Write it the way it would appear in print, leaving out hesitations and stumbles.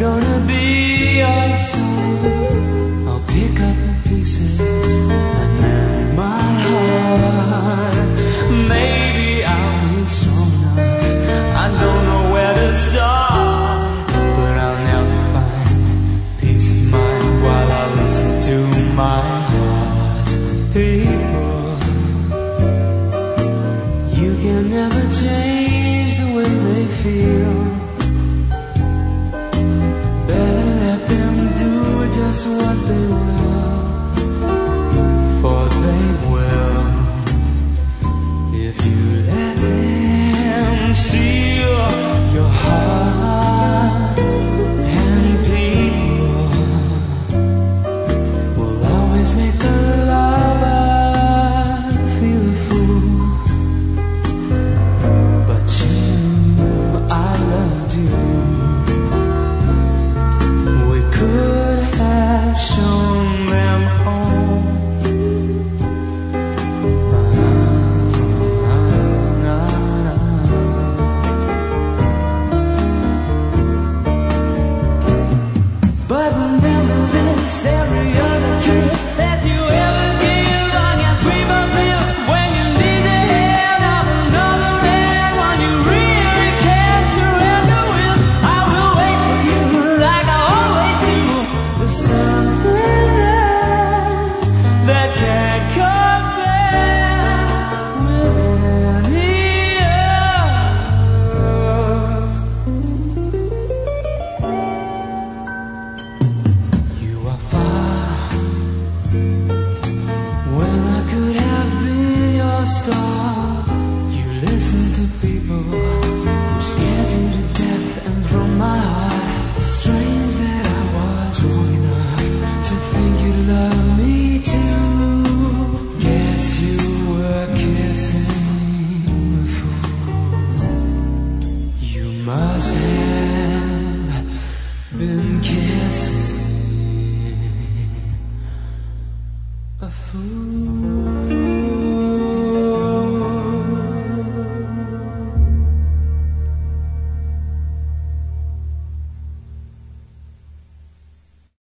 gonna be your son. I'll pick up the pieces and mend my heart. Maybe I'll be strong enough. I don't know where to start, but I'll never find peace of mind while I listen to my heart. People, you can never change the way they feel. Just what they will, for they will, if you let them steal your heart. And people will always make the lover feel a fool. But you knew I loved you. We could have shown them home. But remember this, every other kiss that you ever give, I guess we both live when you need the hand of another man. When you really can't surrender with, I will wait for you like I always do. The something that can't compare with any other. You are far when I could have been your star. You listen to people who scared you to death, and from my heart, it's strange that I was wrong enough to think you love me too. Guess you were kissing a fool. You must have been kissing